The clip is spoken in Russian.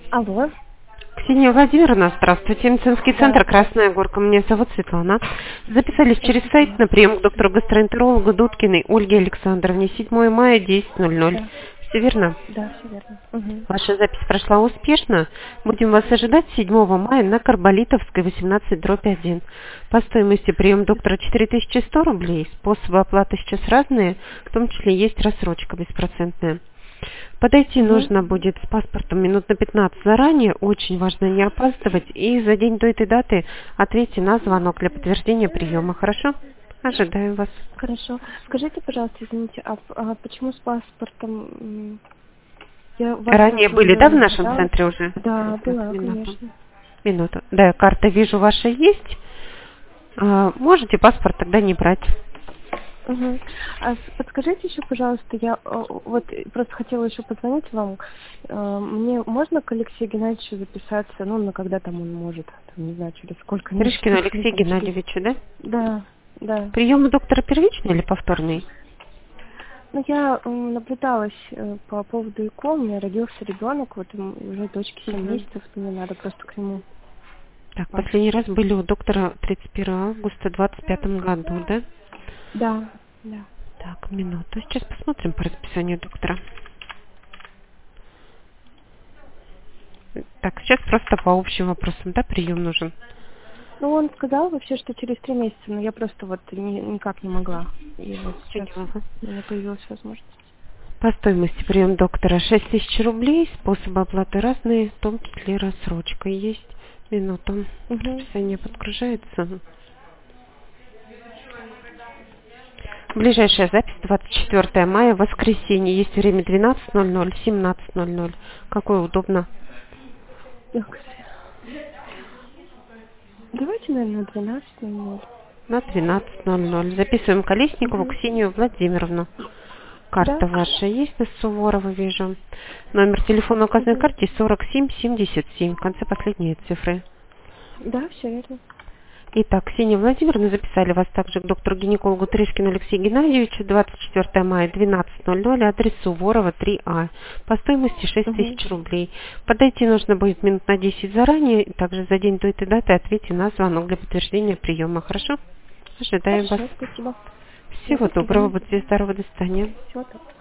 Алло. Ксения Владимировна, здравствуйте. Медицинский Да. центр «Красная горка». Меня зовут Светлана. Записались через сайт на прием к доктору-гастроэнтерологу Дудкиной Ольге Александровне. 7 мая, 10:00. Да. Все верно? Да, все верно. Угу. Ваша запись прошла успешно. Будем вас ожидать 7 мая на Карболитовской, 18/1. По стоимости прием доктора 4100 рублей. Способы оплаты сейчас разные, в том числе есть рассрочка беспроцентная. Подойти Угу. нужно будет с паспортом минут на 15 заранее. Очень важно не опаздывать. И за день до этой даты ответьте на звонок для подтверждения приема. Хорошо? Ожидаю вас. Хорошо. Скажите, пожалуйста, извините, а почему с паспортом? Я вас Ранее еще были, да, в не нашем пыталась. центре уже? Да, Так, была, минуту. конечно. Минуту. Да, карта вижу ваша есть. Можете паспорт тогда не брать. Угу. Подскажите еще, пожалуйста, я вот просто хотела еще позвонить вам. Мне можно к Алексею Геннадьевичу записаться, ну, на когда там он может, там, не знаю, через сколько месяцев. Тришкину Алексею там, Геннадьевичу, да? Да, да. Прием у доктора первичный или повторный? Ну, я наблюдалась по поводу ЭКО, у меня родился ребенок, вот уже дочке 7 Мгм. месяцев, мне надо просто к нему Так, попасть. последний раз были у доктора 31 августа в 25 году, да? Да, да. Так, минуту. Сейчас посмотрим по расписанию доктора. Так, сейчас просто по общим вопросам, да, прием нужен? Ну, он сказал вообще, что через 3 месяца, но я просто вот никак не могла. И вот сейчас Поняла. у меня появилась возможность. По стоимости прием доктора 6000 рублей. Способы оплаты разные, в том числе рассрочка есть. Минуту. Угу. Расписание подгружается. Ближайшая запись 24 мая, воскресенье. Есть время 12:00, 17:00. Какое удобно? Давайте, наверное, 12:00. На 12:00. Записываем Колесникову Угу. Ксению Владимировну. Да? Карта ваша есть на Суворова, вижу. Номер телефона указан на Угу. карте 4777. В конце последние цифры. Да, все верно. Итак, Ксения Владимировна, записали вас также к доктору-гинекологу Тришкину Алексею Геннадьевичу. 24 мая, 12:00. Адрес Суворова, 3А. По стоимости Угу. 6000 рублей. Подойти нужно будет минут на 10 заранее. Также за день до этой даты ответьте на звонок для подтверждения приема. Хорошо? Ожидаем вас. Хорошо, спасибо. Всего До доброго. свидания. Будьте здоровы. До свидания. Всего доброго.